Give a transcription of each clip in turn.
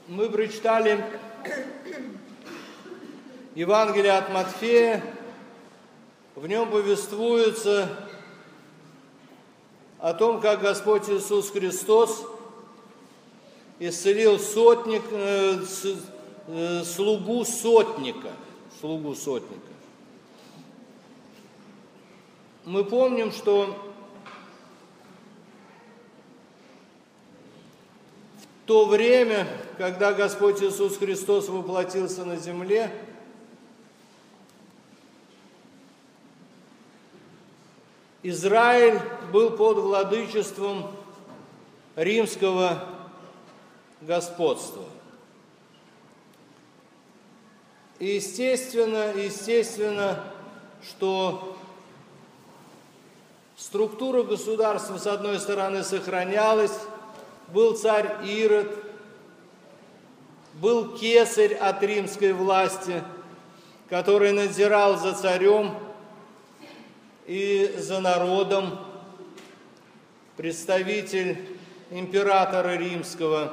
Мы прочитали Евангелие от Матфея. В нем повествуется о том, как Господь Иисус Христос исцелил слугу сотника. Мы помним, что в то время, когда Господь Иисус Христос воплотился на земле, Израиль был под владычеством римского господства. И естественно, что структура государства, с одной стороны, сохранялась. Был царь Ирод, был кесарь от римской власти, который надзирал за царем и за народом, представитель императора римского.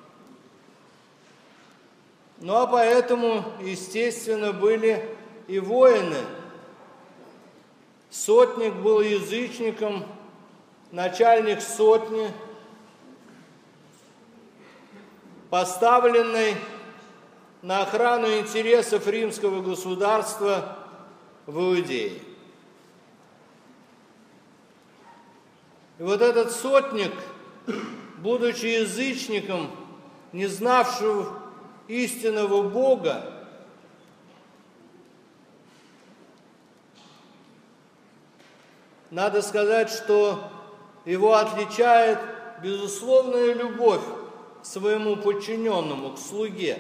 Ну а поэтому, естественно, были и воины. Сотник был язычником, начальник сотни, поставленный на охрану интересов римского государства в Иудее. И вот этот сотник, будучи язычником, не знавшим истинного Бога, надо сказать, что его отличает безусловная любовь к своему подчиненному, к слуге.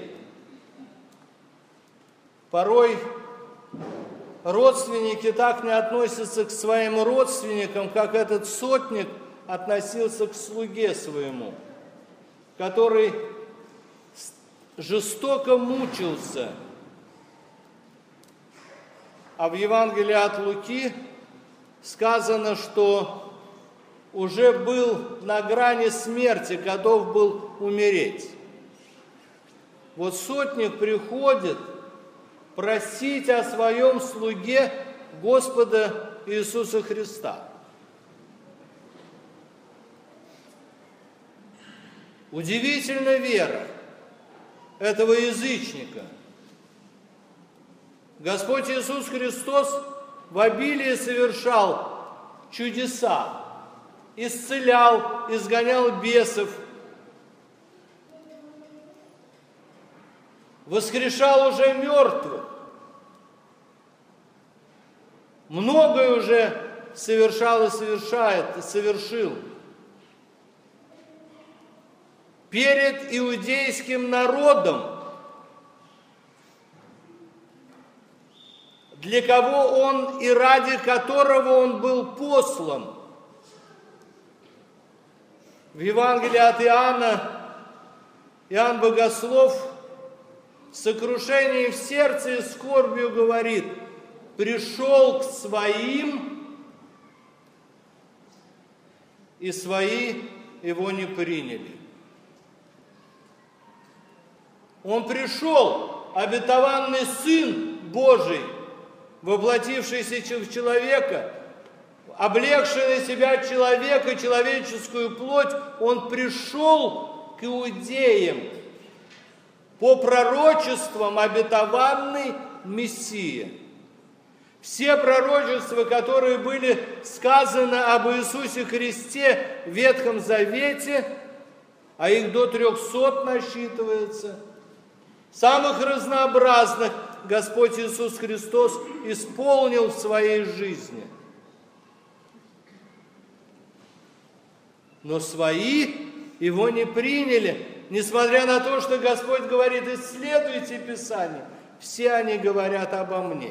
Порой родственники так не относятся к своим родственникам, как этот сотник относился к слуге своему, который жестоко мучился. А в Евангелии от Луки сказано, что уже был на грани смерти, готов был умереть. Вот сотник приходит просить о своем слуге Господа Иисуса Христа. Удивительная вера этого язычника. Господь Иисус Христос в обилии совершал чудеса, исцелял, изгонял бесов, воскрешал уже мертвых, многое уже совершал и совершил. Перед иудейским народом, для кого он и ради которого он был послан. В Евангелии от Иоанна, Иоанн Богослов с сокрушением в сердце и скорбью говорит: пришел к своим, и свои его не приняли. Он пришел, обетованный Сын Божий, воплотившийся в человека, облегший на себя человека, человеческую плоть, он пришел к иудеям по пророчествам обетованный Мессия. Все пророчества, которые были сказаны об Иисусе Христе в Ветхом Завете, а их до 300 насчитывается, самых разнообразных Господь Иисус Христос исполнил в своей жизни. Но свои его не приняли, несмотря на то, что Господь говорит: исследуйте Писание, все они говорят обо мне.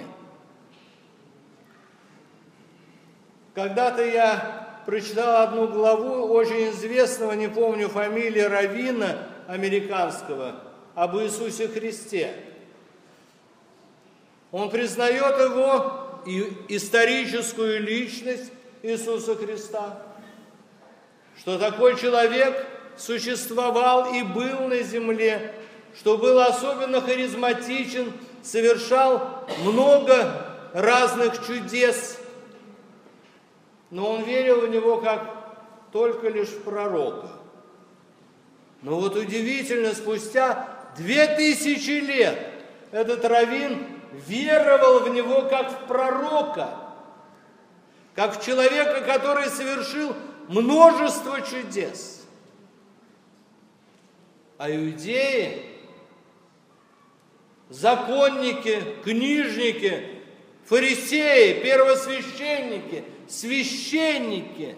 Когда-то я прочитал одну главу очень известного, не помню фамилии, раввина американского, об Иисусе Христе. Он признает его историческую личность Иисуса Христа, что такой человек существовал и был на земле, что был особенно харизматичен, совершал много разных чудес, но он верил в него как только лишь в пророка. Но вот удивительно, спустя 2000 лет этот раввин веровал в него как в пророка, как в человека, который совершил множество чудес. А иудеи, законники, книжники, фарисеи, первосвященники, священники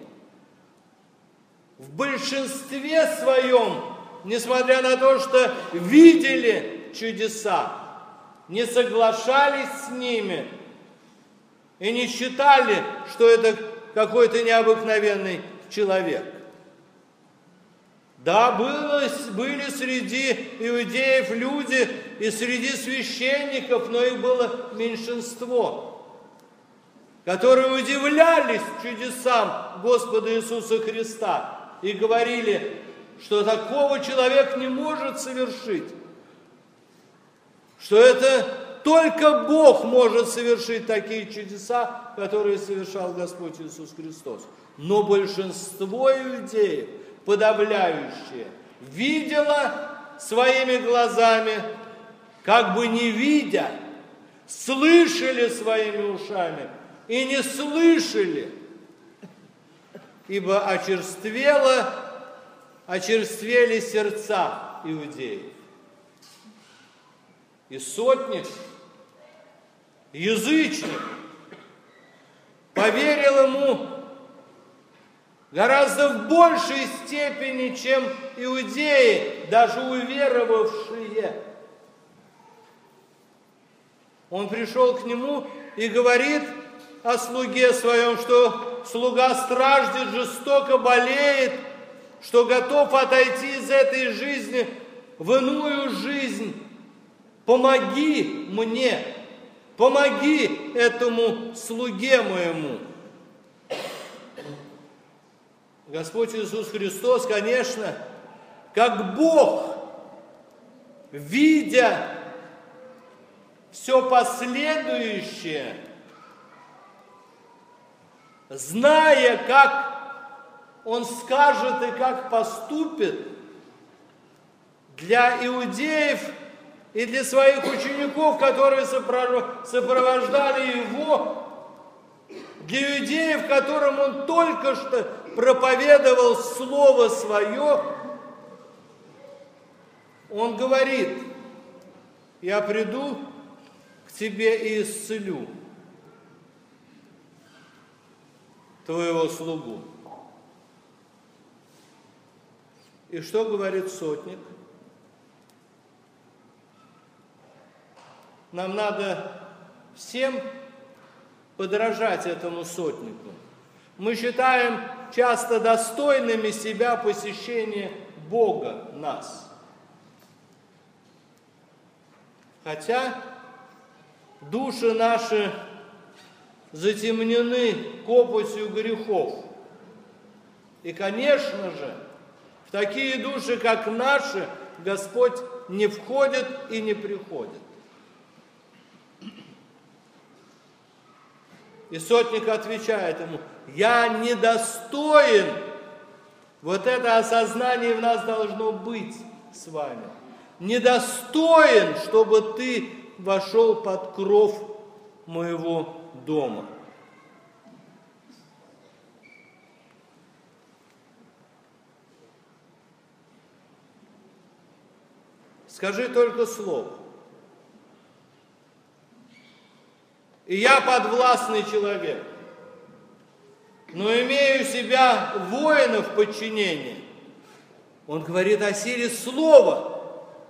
в большинстве своем, несмотря на то, что видели чудеса, не соглашались с ними и не считали, что это какой-то необыкновенный человек. Да, были среди иудеев люди и среди священников, но их было меньшинство, которые удивлялись чудесам Господа Иисуса Христа и говорили, что такого человек не может совершить, что это только Бог может совершить такие чудеса, которые совершал Господь Иисус Христос. Но большинство иудеев, подавляющее, видело своими глазами, как бы не видя, слышали своими ушами и не слышали, ибо очерствели сердца иудеев. И сотник, язычник, поверил ему гораздо в большей степени, чем иудеи, даже уверовавшие. Он пришел к нему и говорит о слуге своем, что слуга страждет, жестоко болеет, что готов отойти из этой жизни в иную жизнь. Помоги мне, помоги этому слуге моему. Господь Иисус Христос, конечно, как Бог, видя все последующее, зная, как Он скажет и как поступит, для иудеев и для своих учеников, которые сопровождали Его, для иудеев, которым Он только что проповедовал Слово Свое, Он говорит: я приду к тебе и исцелю твоего слугу. И что говорит сотник? Нам надо всем подражать этому сотнику. Мы считаем часто достойными себя посещения Бога нас. Хотя души наши затемнены копотью грехов. И, конечно же, в такие души, как наши, Господь не входит и не приходит. И сотник отвечает ему: я недостоин. Вот это осознание в нас должно быть с вами. Недостоин, чтобы ты вошел под кров моего дома. Скажи только слово. И я подвластный человек, но имею себя воинов в подчинении. Он говорит о силе слова.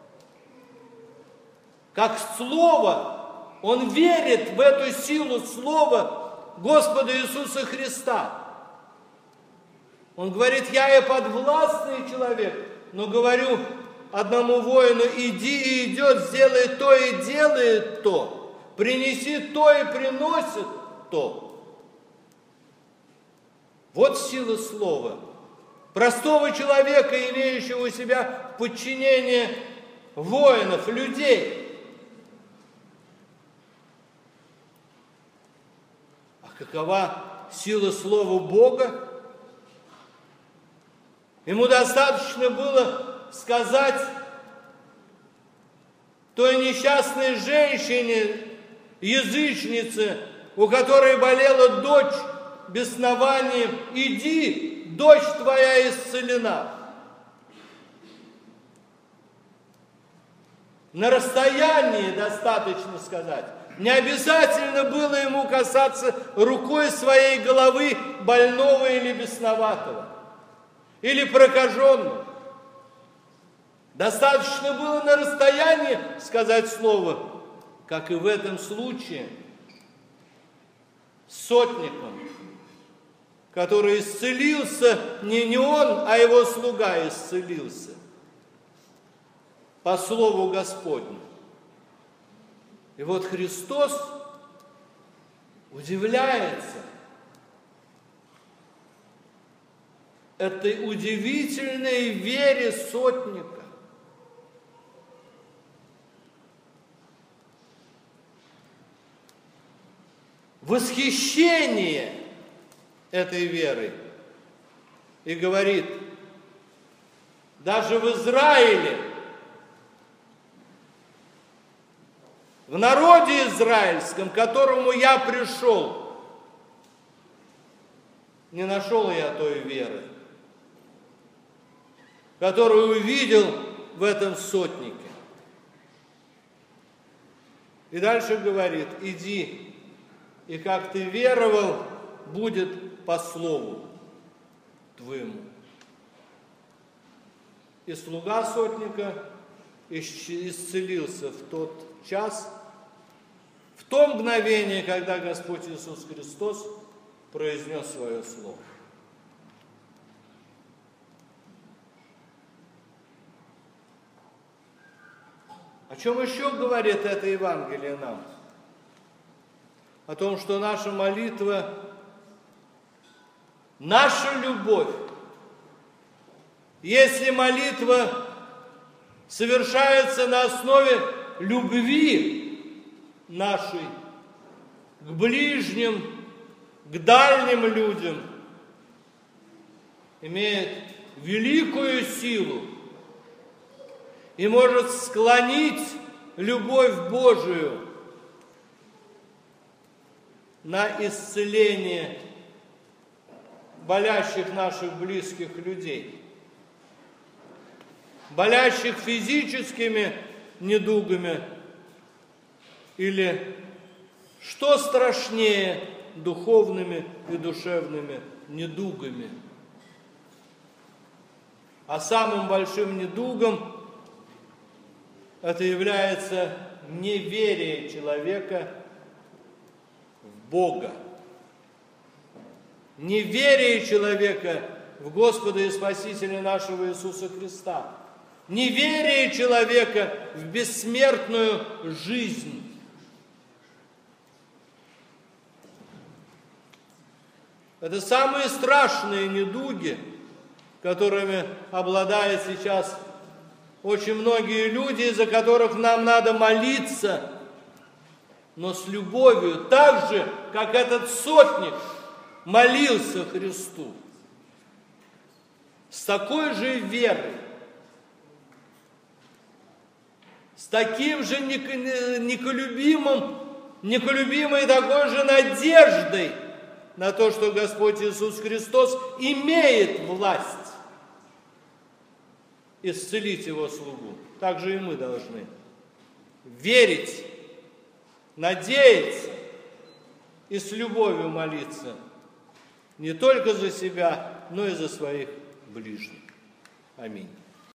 Как слово, он верит в эту силу слова Господа Иисуса Христа. Он говорит: я и подвластный человек, но говорю одному воину: иди, и идет, сделай то и делает то. Принеси то и приносит то. Вот сила слова. Простого человека, имеющего у себя в подчинении воинов, людей. А какова сила Слова Бога? Ему достаточно было сказать той несчастной женщине, язычнице, у которой болела дочь беснованием: иди, дочь твоя исцелена. На расстоянии достаточно сказать. Не обязательно было ему касаться рукой своей головы больного или бесноватого, или прокаженного. Достаточно было на расстоянии сказать слово, как и в этом случае с сотником, который исцелился, не он, а его слуга исцелился по слову Господню. И вот Христос удивляется этой удивительной вере сотника. Восхищение этой верой. И говорит: даже в Израиле, в народе израильском, к которому я пришел, не нашел я той веры, которую увидел в этом сотнике. И дальше говорит: иди, и как ты веровал, будет по слову твоему. И слуга сотника исцелился в тот час, в то мгновение, когда Господь Иисус Христос произнес свое слово. О чем еще говорит это Евангелие нам? О том, что наша молитва, наша любовь, если молитва совершается на основе любви нашей к ближним, к дальним людям, имеет великую силу и может склонить любовь Божию на исцеление болящих наших близких людей, болящих физическими недугами или, что страшнее, духовными и душевными недугами. А самым большим недугом это является неверие человека в Бога. Неверие человека в Господа и Спасителя нашего Иисуса Христа. Неверие человека в бессмертную жизнь. Это самые страшные недуги, которыми обладают сейчас очень многие люди, из-за которых нам надо молиться, но с любовью, так же, как этот сотник молился Христу, с такой же верой, с таким же неколюбимой такой же надеждой на то, что Господь Иисус Христос имеет власть исцелить его слугу. Так же и мы должны верить, надеяться и с любовью молиться не только за себя, но и за своих ближних. Аминь.